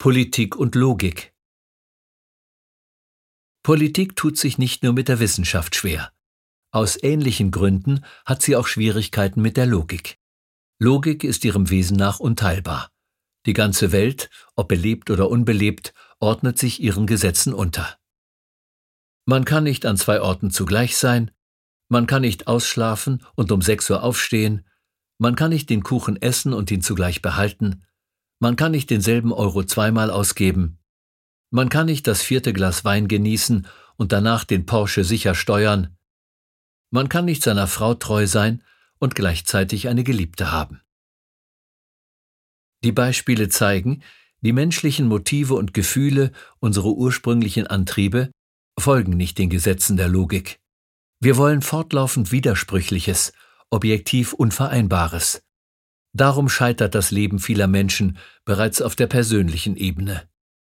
Politik und Logik. Politik tut sich nicht nur mit der Wissenschaft schwer. Aus ähnlichen Gründen hat sie auch Schwierigkeiten mit der Logik. Logik ist ihrem Wesen nach unteilbar. Die ganze Welt, ob belebt oder unbelebt, ordnet sich ihren Gesetzen unter. Man kann nicht an 2 Orten zugleich sein, man kann nicht ausschlafen und um 6 Uhr aufstehen, man kann nicht den Kuchen essen und ihn zugleich behalten, man kann nicht denselben Euro 2-mal ausgeben, man kann nicht das 4. Glas Wein genießen und danach den Porsche sicher steuern, man kann nicht seiner Frau treu sein und gleichzeitig eine Geliebte haben. Die Beispiele zeigen, die menschlichen Motive und Gefühle, unsere ursprünglichen Antriebe, folgen nicht den Gesetzen der Logik. Wir wollen fortlaufend Widersprüchliches, objektiv Unvereinbares. Darum scheitert das Leben vieler Menschen bereits auf der persönlichen Ebene.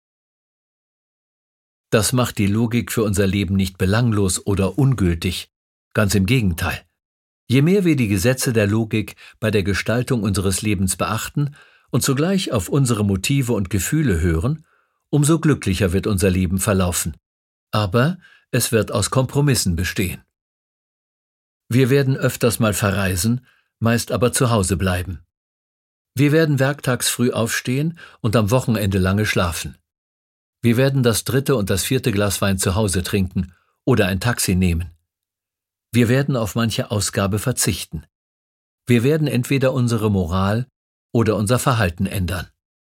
Das macht die Logik für unser Leben nicht belanglos oder ungültig, ganz im Gegenteil. Je mehr wir die Gesetze der Logik bei der Gestaltung unseres Lebens beachten und zugleich auf unsere Motive und Gefühle hören, umso glücklicher wird unser Leben verlaufen. Aber es wird aus Kompromissen bestehen. Wir werden öfters mal verreisen, meist aber zu Hause bleiben. Wir werden werktags früh aufstehen und am Wochenende lange schlafen. Wir werden das 3. und das 4. Glas Wein zu Hause trinken oder ein Taxi nehmen. Wir werden auf manche Ausgabe verzichten. Wir werden entweder unsere Moral oder unser Verhalten ändern.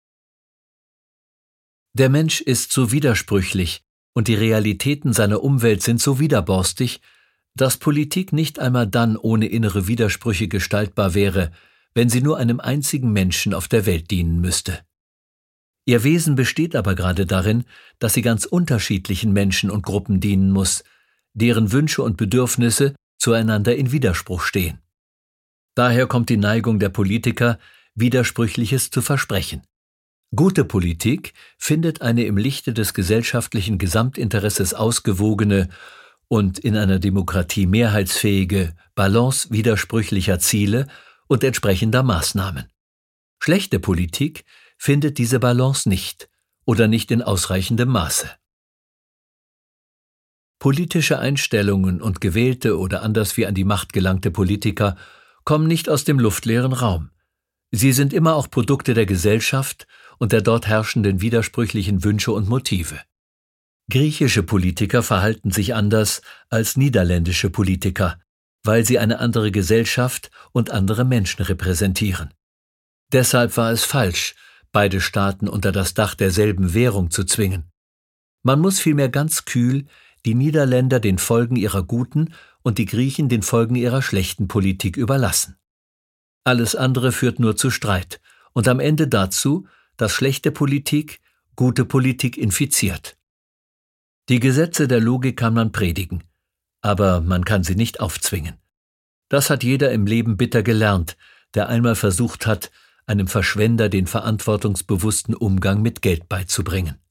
Der Mensch ist so widersprüchlich und die Realitäten seiner Umwelt sind so widerborstig, dass Politik nicht einmal dann ohne innere Widersprüche gestaltbar wäre, wenn sie nur einem einzigen Menschen auf der Welt dienen müsste. Ihr Wesen besteht aber gerade darin, dass sie ganz unterschiedlichen Menschen und Gruppen dienen muss, deren Wünsche und Bedürfnisse zueinander in Widerspruch stehen. Daher kommt die Neigung der Politiker, Widersprüchliches zu versprechen. Gute Politik findet eine im Lichte des gesellschaftlichen Gesamtinteresses ausgewogene und in einer Demokratie mehrheitsfähige Balance widersprüchlicher Ziele und entsprechender Maßnahmen. Schlechte Politik findet diese Balance nicht oder nicht in ausreichendem Maße. Politische Einstellungen und gewählte oder anders wie an die Macht gelangte Politiker kommen nicht aus dem luftleeren Raum. Sie sind immer auch Produkte der Gesellschaft und der dort herrschenden widersprüchlichen Wünsche und Motive. Griechische Politiker verhalten sich anders als niederländische Politiker, weil sie eine andere Gesellschaft und andere Menschen repräsentieren. Deshalb war es falsch, beide Staaten unter das Dach derselben Währung zu zwingen. Man muss vielmehr ganz kühl die Niederländer den Folgen ihrer guten und die Griechen den Folgen ihrer schlechten Politik überlassen. Alles andere führt nur zu Streit und am Ende dazu, dass schlechte Politik gute Politik infiziert. Die Gesetze der Logik kann man predigen, aber man kann sie nicht aufzwingen. Das hat jeder im Leben bitter gelernt, der einmal versucht hat, einem Verschwender den verantwortungsbewussten Umgang mit Geld beizubringen.